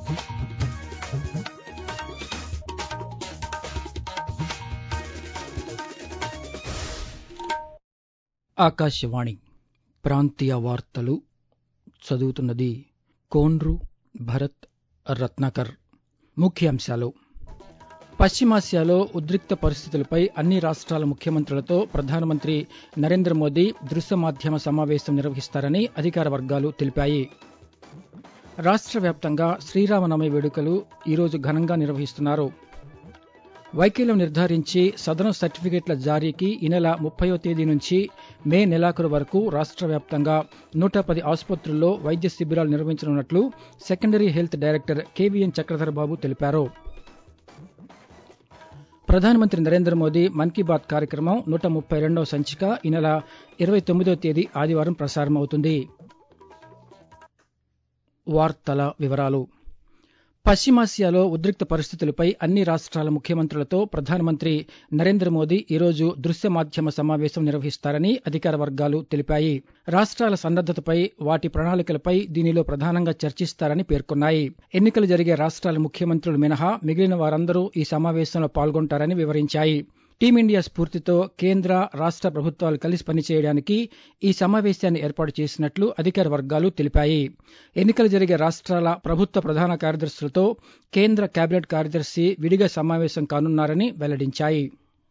ఆకాశవాణి ప్రాంతీయ వార్తలు చదువుతున్నది కోన్రు భరత్ రత్నాకర్. ముఖ్యాంశాలు: పశ్చిమాసియాలో ఉద్రిక్త పరిస్థితులపై అన్ని రాష్ట్రాల ముఖ్యమంత్రులతో ప్రధానమంత్రి నరేంద్ర మోదీ దృశ్య మాధ్యమ సమావేశం నిర్వహిస్తారని అధికార వర్గాలు తెలిపాయి. రాష్ట్ర వ్యాప్తంగా శ్రీరామనవమి వేడుకలు ఈరోజు ఘనంగా నిర్వహిస్తున్నారు. వైకల్యం నిర్ధారించి సదరం సర్టిఫికెట్ల జారీకి ఈ నెల 30వ తేదీ నుంచి మే నెలాఖరు వరకు రాష్ట్ర వ్యాప్తంగా 110 ఆసుపత్రుల్లో వైద్య శిబిరాలు నిర్వహించనున్నట్లు secondary health director KVN Chakradhar Babu తెలిపారు. ప్రధానమంత్రి నరేంద్ర మోదీ మన్ కీ బాత్ కార్యక్రమం 132వ సంచిక ఈ నెల 29వ తేదీ ఆదివారం ప్రసారమవుతుంది. వార్తల వివరాలు: పశ్చిమాసియాలో ఉద్రిక్త పరిస్థితులపై అన్ని రాష్ట్రాల ముఖ్యమంత్రులతో ప్రధానమంత్రి నరేంద్ర మోదీ ఈరోజు దృశ్య మాధ్యమ సమావేశం నిర్వహిస్తారని అధికార వర్గాలు తెలిపాయి. రాష్ట్రాల సన్నద్దతపై, వాటి ప్రణాళికలపై దీనిలో ప్రధానంగా చర్చిస్తారని పేర్కొన్నాయి. ఎన్నికలు జరిగే రాష్ట్రాల ముఖ్యమంత్రులు మినహా మిగిలిన వారందరూ ఈ సమావేశంలో పాల్గొంటారని వివరించాయి. టీమిండియా స్ఫూర్తితో కేంద్ర, రాష్ట్ర ప్రభుత్వాలు కలిసి పనిచేయడానికి ఈ సమావేశాన్ని ఏర్పాటు చేసినట్లు అధికార వర్గాలు తెలిపాయి. ఎన్నికలు జరిగే రాష్ట్రాల ప్రభుత్వ ప్రధాన కార్యదర్శులతో కేంద్ర కేబినెట్ కార్యదర్శి విడిగా సమావేశం కానున్నారని వెల్లడించాయి.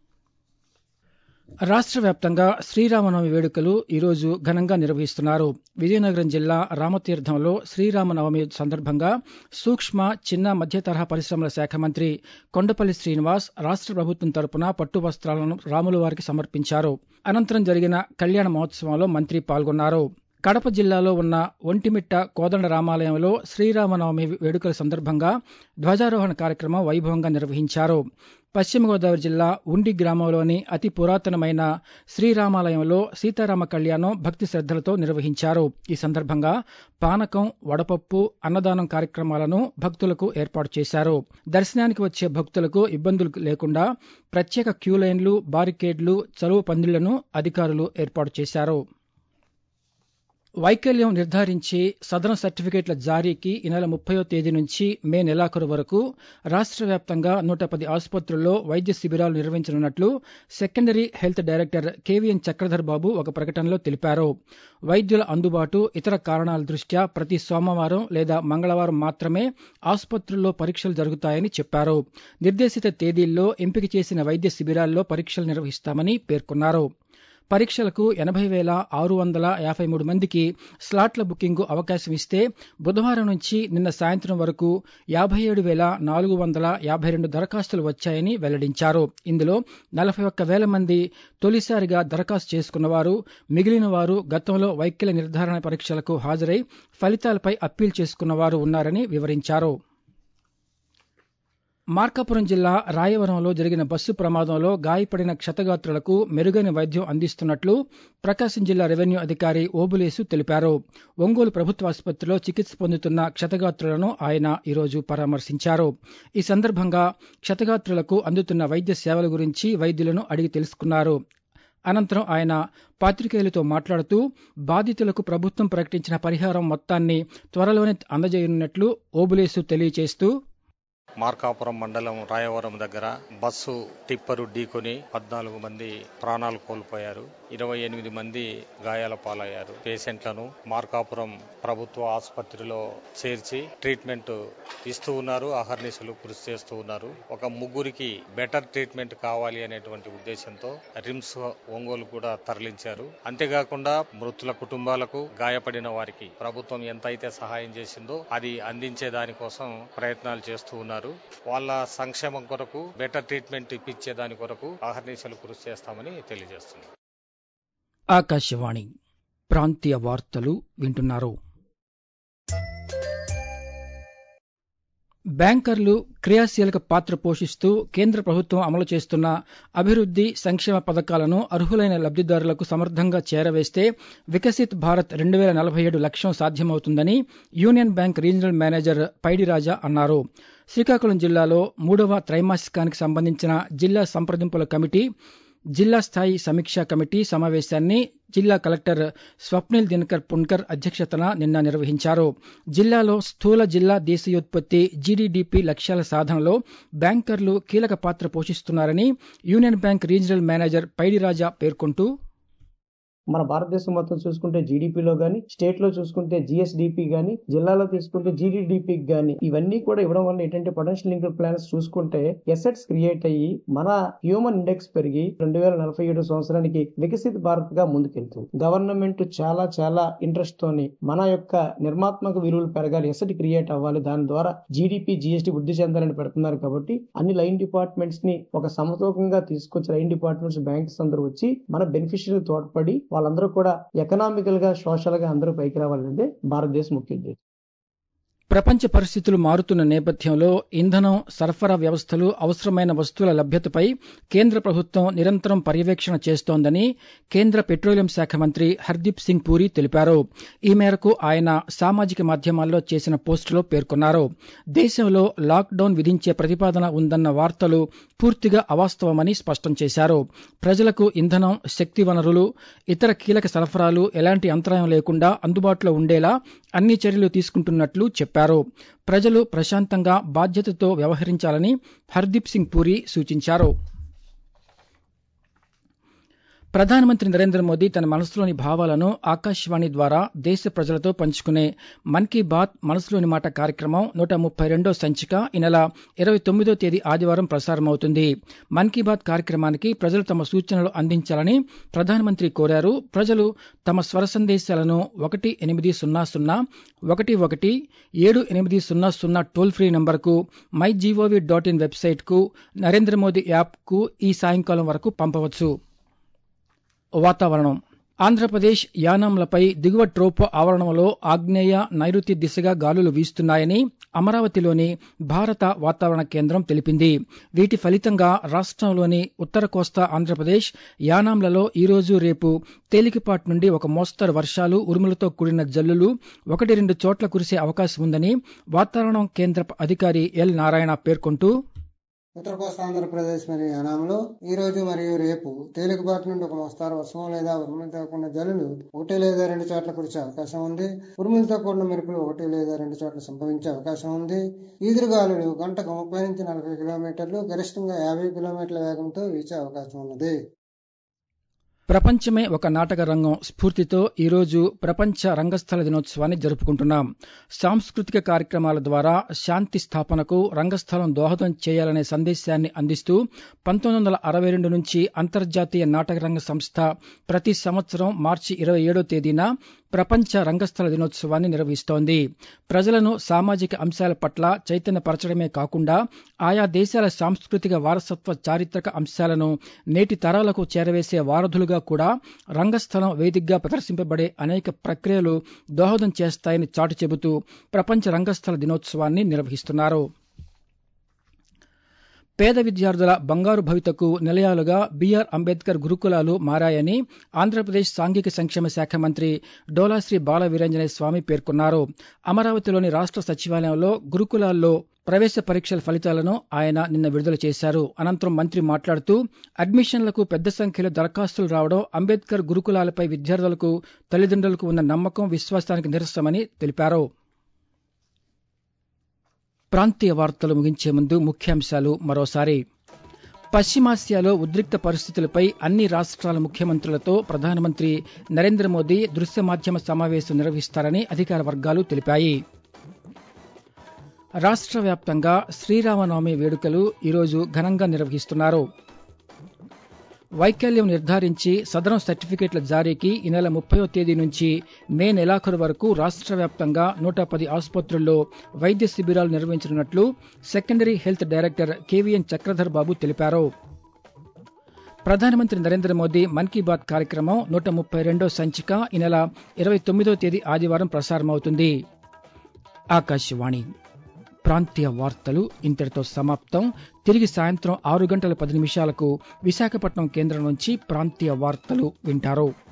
రాష్ట్ర వ్యాప్తంగా శ్రీరామనవమి వేడుకలు ఈరోజు ఘనంగా నిర్వహిస్తున్నారు. విజయనగరం జిల్లా రామతీర్థంలో శ్రీరామనవమి సందర్భంగా సూక్ష్మ, చిన్న, మధ్య తరహా పరిశ్రమల శాఖ మంత్రి కొండపల్లి శ్రీనివాస్ రాష్ట్ర ప్రభుత్వం తరపున పట్టు వస్త్రాలను రాములవారికి సమర్పించారు. అనంతరం జరిగిన కళ్యాణ మహోత్సవంలో మంత్రి పాల్గొన్నారు. కడప జిల్లాలో ఉన్న ఒంటిమిట్ట కోదండ రామాలయంలో శ్రీరామనవమి వేడుకల సందర్భంగా ధ్వజారోహణ కార్యక్రమం వైభవంగా నిర్వహించారు. పశ్చిమ గోదావరి జిల్లా ఉండి గ్రామంలోని అతి పురాతనమైన శ్రీరామాలయంలో సీతారామ కళ్యాణం భక్తి శ్రద్దలతో నిర్వహించారు. ఈ సందర్భంగా పానకం, వడపప్పు, అన్నదానం కార్యక్రమాలను భక్తులకు ఏర్పాటు చేశారు. దర్శనానికి వచ్చే భక్తులకు ఇబ్బందులు లేకుండా ప్రత్యేక క్యూలైన్లు, బారికేడ్లు, చలువ పందిళ్లను అధికారులు ఏర్పాటు చేశారు. వైకల్యం నిర్ధారించి సదరం సర్టిఫికెట్ల జారీకి ఈ నెల 30వ తేదీ నుంచి మే నెలాఖరు వరకు రాష్ట్ర వ్యాప్తంగా 110 ఆసుపత్రుల్లో వైద్య శిబిరాలు నిర్వహించనున్నట్లు secondary health director KVN Chakradhar Babu ఒక ప్రకటనలో తెలిపారు. వైద్యుల అందుబాటు, ఇతర కారణాల దృష్ట్యా ప్రతి సోమవారం లేదా మంగళవారం మాత్రమే ఆసుపత్రుల్లో పరీక్షలు జరుగుతాయని చెప్పారు. నిర్దేశిత తేదీల్లో ఎంపిక చేసిన వైద్య శిబిరాల్లో పరీక్షలు నిర్వహిస్తామని పేర్కొన్నారు. పరీక్షలకు 80,653 మందికి స్లాట్ల బుకింగ్కు అవకాశం ఇస్తే బుధవారం నుంచి నిన్న సాయంత్రం వరకు 57,452 దరఖాస్తులు వచ్చాయని వెల్లడించారు. ఇందులో 41,000 మంది తొలిసారిగా దరఖాస్తు చేసుకున్నవారు, మిగిలిన వారు గతంలో వైకల్య నిర్ధారణ పరీక్షలకు హాజరై ఫలితాలపై అప్పీల్ చేసుకున్నవారు ఉన్నారని వివరించారు. మార్కాపురం జిల్లా రాయవరంలో జరిగిన బస్సు ప్రమాదంలో గాయపడిన క్షతగాత్రులకు మెరుగైన వైద్యం అందిస్తున్నట్లు ప్రకాశం జిల్లా రెవెన్యూ అధికారి ఓబులేసు తెలిపారు. ఒంగోలు ప్రభుత్వ ఆసుపత్రిలో చికిత్స పొందుతున్న క్షతగాత్రులను ఆయన ఈరోజు పరామర్శించారు. ఈ సందర్భంగా క్షతగాత్రులకు అందుతున్న వైద్య సేవల గురించి వైద్యులను అడిగి తెలుసుకున్నారు. అనంతరం ఆయన పాత్రికేయులతో మాట్లాడుతూ బాధితులకు ప్రభుత్వం ప్రకటించిన పరిహారం మొత్తాన్ని త్వరలోనే అందజేయనున్నట్లు ఓబులేసు తెలియజేస్తూ, మార్కాపురం మండలం రాయవరం దగ్గర బస్సు టిప్పరు ఢీకొని 14 మంది ప్రాణాలు కోల్పోయారు. 28 మంది గాయాల పాలయ్యారు. పేషెంట్లను మార్కాపురం ప్రభుత్వ ఆసుపత్రిలో చేర్చి ట్రీట్మెంట్ ఇస్తూ ఉన్నారు. అహర్నిశలు కృషి చేస్తూ ఉన్నారు. ఒక 3 బెటర్ ట్రీట్మెంట్ కావాలి అనేటువంటి ఉద్దేశంతో రిమ్స్ ఒంగోలు కూడా తరలించారు. అంతేకాకుండా మృతుల కుటుంబాలకు, గాయపడిన వారికి ప్రభుత్వం ఎంతైతే సహాయం చేసిందో అది అందించే దానికోసం ప్రయత్నాలు చేస్తూ ఉన్నారు. వాళ్ళ సంక్షేమం కొరకు, బెటర్ ట్రీట్మెంట్ ఇప్పించే దాని కొరకు అహర్నిశలు కృషి చేస్తామని తెలియజేస్తున్నారు. ఆకాశవాణి ప్రాంతీయ వార్తలు వింటున్నారు. బ్యాంకర్లు క్రియాశీలక పాత్ర పోషిస్తూ కేంద్ర ప్రభుత్వం అమలు చేస్తున్న అభివృద్ది, సంక్షేమ పథకాలను అర్హులైన లబ్దిదారులకు సమర్థంగా చేరవేస్తే వికసిత్ భారత్ 2047 లక్ష్యం సాధ్యమవుతుందని union bank regional manager Paidiraja అన్నారు. శ్రీకాకుళం జిల్లాలో 3వ త్రైమాసికానికి సంబంధించిన జిల్లా సంప్రదింపుల కమిటీ జిల్లా స్థాయి సమీక్షా కమిటీ సమావేశాన్ని జిల్లా కలెక్టర్ స్వప్నిల్ దినకర్ పున్కర్ అధ్యక్షతన నిన్న నిర్వహించారు. జిల్లాలో స్థూల జిల్లా దేశీయోత్పత్తి జీడీడీపీ లక్ష్యాల సాధనలో బ్యాంకర్లు కీలక పాత్ర పోషిస్తున్నారని union bank regional manager Paidiraja పేర్కొంటూ, మన భారతదేశం మొత్తం చూసుకుంటే జీడీపీలో గానీ, స్టేట్ లో చూసుకుంటే జిఎస్డిపి గానీ, జిల్లాలో తీసుకుంటే జీడీడీపీ గానీ, ఇవన్నీ కూడా ఇవ్వడం వల్ల ఏంటంటే పొటెన్షియల్ లింక్డ్ ప్లాన్స్ చూసుకుంటే ఎసెట్స్ క్రియేట్ అయ్యి మన హ్యూమన్ ఇండెక్స్ పెరిగి 2047 సంవత్సరానికి వికసిత భారత్ గా ముందుకెళ్తుంది. గవర్నమెంట్ చాలా ఇంట్రెస్ట్ తోని మన యొక్క నిర్మాత్మక విలువలు పెరగాలి, ఎసెట్ క్రియేట్ అవ్వాలి, దాని ద్వారా జీడీపీ జిఎస్టీ వృద్ధి చెందాలని పెడుతున్నారు. కాబట్టి అన్ని లైన్ డిపార్ట్మెంట్స్ ని ఒక సమతూకంగా తీసుకొచ్చి లైన్ డిపార్ట్మెంట్స్, బ్యాంక్స్ అందరూ వచ్చి మన బెనిఫిషియరీ తోడ్పడి వాళ్ళందరూ కూడా ఎకనామికల్ గా, సోషల్ గా అందరూ పైకి రావాలంటే భారతదేశం ముఖ్య ఉద్దేశం. ప్రపంచ పరిస్థితులు మారుతున్న నేపథ్యంలో ఇంధనం సరఫరా వ్యవస్థలు, అవసరమైన వస్తువుల లభ్యతపై కేంద్ర ప్రభుత్వం నిరంతరం పర్యవేక్షణ చేస్తోందని కేంద్ర పెట్రోలియం శాఖ మంత్రి హర్దీప్ సింగ్ పూరి తెలిపారు. ఈ మేరకు ఆయన సామాజిక మాధ్యమాల్లో చేసిన పోస్టులో పేర్కొన్నారు. దేశంలో లాక్డౌన్ విధించే ప్రతిపాదన ఉందన్న వార్తలు పూర్తిగా అవాస్తవమని స్పష్టం చేశారు. ప్రజలకు ఇంధనం, శక్తి వనరులు, ఇతర కీలక సరఫరాలు ఎలాంటి అంతరాయం లేకుండా అందుబాటులో ఉండేలా అన్ని చర్యలు తీసుకుంటున్నట్లు చెప్పారు. ప్రజలు ప్రశాంతంగా, బాధ్యతతో వ్యవహరించాలని హర్దీప్ సింగ్ పూరి సూచించారు. ప్రధానమంత్రి నరేంద్ర మోదీ తన మనసులోని భావాలను ఆకాశవాణి ద్వారా దేశ ప్రజలతో పంచుకునే మన్ కీ బాత్ మనసులోని మాట కార్యక్రమం 132వ సంచిక ఈ నెల 29వ తేదీ ఆదివారం ప్రసారమవుతుంది. మన్ కీ బాత్ కార్యక్రమానికి ప్రజలు తమ సూచనలు అందించాలని ప్రధానమంత్రి కోరారు. ప్రజలు తమ స్వర సందేశాలను 1-800-11-7800 టోల్ ఫ్రీ నంబర్కు, mygov.in వెబ్సైట్కు, నరేంద్ర మోదీ యాప్కు ఈ సాయంకాలం వరకు పంపవచ్చు. వాతావరణం. ఆంధ్రప్రదేశ్, యానాంలపై దిగువ ట్రోపో ఆవరణంలో ఆగ్నేయ, నైరుతి దిశగా గాలులు వీస్తున్నాయని అమరావతిలోని భారత వాతావరణ కేంద్రం తెలిపింది. వీటి ఫలితంగా రాష్ట్రంలోని ఉత్తర కోస్తా ఆంధ్రప్రదేశ్, యానాంలలో ఈరోజు, రేపు తేలికపాటి నుండి ఒక మోస్తరు వర్షాలు, ఉరుములతో కూడిన జల్లులు 1-2 చోట్ల కురిసే అవకాశం ఉందని వాతావరణ కేంద్ర అధికారి ఎల్ నారాయణ పేర్కొంటూ, ఉత్తర కోస్తా ఆంధ్రప్రదేశ్ మరియు యానాంలో ఈ రోజు మరియు రేపు తేలికపాటి నుండి ఒక మోస్తారు వర్షం లేదా ఉరుములతో కూడిన జల్లులు 1 లేదా 2 చోట్ల కురిసే అవకాశం ఉంది. ఉరుములతో కూడిన మెరుపులు 1 లేదా 2 చోట్ల సంభవించే అవకాశం ఉంది. ఈదురుగాలులు గంటకు 30-40 కిలోమీటర్లు, గరిష్టంగా 50 కిలోమీటర్ల వేగంతో వీచే అవకాశం ఉన్నది. ప్రపంచమే ఒక నాటక రంగం స్ఫూర్తితో ఈరోజు ప్రపంచ రంగస్థల దినోత్సవాన్ని జరుపుకుంటున్నాం. సాంస్కృతిక కార్యక్రమాల ద్వారా శాంతి స్థాపనకు రంగస్థలం దోహదం చేయాలనే సందేశాన్ని అందిస్తూ 1962 నుంచి అంతర్జాతీయ నాటక రంగ సంస్థ ప్రతి సంవత్సరం మార్చి 27వ తేదీన ప్రపంచ రంగస్థల దినోత్సవాన్ని నిర్వహిస్తోంది. ప్రజలను సామాజిక అంశాల పట్ల చైతన్యపరచడమే కాకుండా ఆయా దేశాల సాంస్కృతిక వారసత్వ, చారిత్రక అంశాలను నేటి తరాలకు చేరవేసే వారధులుగా కూడా రంగస్థలం వేదికగా ప్రదర్శింపబడే అనేక ప్రక్రియలు దోహదం చేస్తాయని చాటి చెబుతూ ప్రపంచ రంగస్థల దినోత్సవాన్ని నిర్వహిస్తున్నారు. పేద విద్యార్థుల బంగారు భవితకు నిలయాలుగా బిఆర్ అంబేద్కర్ గురుకులాలు మారాయని ఆంధ్రప్రదేశ్ సాంఘిక సంక్షేమ శాఖ మంత్రి డోలాశ్రీ బాల వీరాంజనేయ స్వామి పేర్కొన్నారు. అమరావతిలోని రాష్ట్ర సచివాలయంలో గురుకులాల్లో ప్రవేశ పరీక్షల ఫలితాలను ఆయన నిన్న విడుదల చేశారు. అనంతరం మంత్రి మాట్లాడుతూ, అడ్మిషన్లకు పెద్ద సంఖ్యలో దరఖాస్తులు రావడం అంబేద్కర్ గురుకులాలపై విద్యార్థులకు, తల్లిదండ్రులకు ఉన్న నమ్మకం, విశ్వాసానికి నిదర్శనమని తెలిపారు. ప్రాంతీయ వార్తలు ముగించే ముందు ముఖ్యాంశాలు మరోసారి. పశ్చిమాసియాలో ఉద్రిక్త పరిస్థితులపై అన్ని రాష్ట్రాల ముఖ్యమంత్రులతో ప్రధానమంత్రి నరేంద్ర మోదీ దృశ్య మాధ్యమ సమావేశం నిర్వహిస్తారని అధికార వర్గాలు తెలిపాయి. రాష్ట్ర వ్యాప్తంగా శ్రీరామనవమి వేడుకలు ఈరోజు ఘనంగా నిర్వహిస్తున్నారు. వైకల్యం నిర్ధారించి సదరం సర్టిఫికెట్ల జారీకి ఈ నెల 30వ తేదీ నుంచి మే నెలాఖరు వరకు రాష్ట్ర వ్యాప్తంగా 110 ఆసుపత్రుల్లో వైద్య శిబిరాలు నిర్వహించనున్నట్లు secondary health director KVN Chakradhar Babu తెలిపారు. ప్రధానమంత్రి నరేంద్ర మోదీ మన్ కీ బాత్ కార్యక్రమం 132వ సంచిక ఈ నెల 29వ తేదీ ఆదివారం ప్రసారమవుతుంది. ఆకాశవాణి ప్రాంతీయ వార్తలు ఇంతటితో సమాప్తం. తిరిగి సాయంత్రం 6 గంటల 10 నిమిషాలకు విశాఖపట్నం కేంద్రం నుంచి ప్రాంతీయ వార్తలు వింటారు.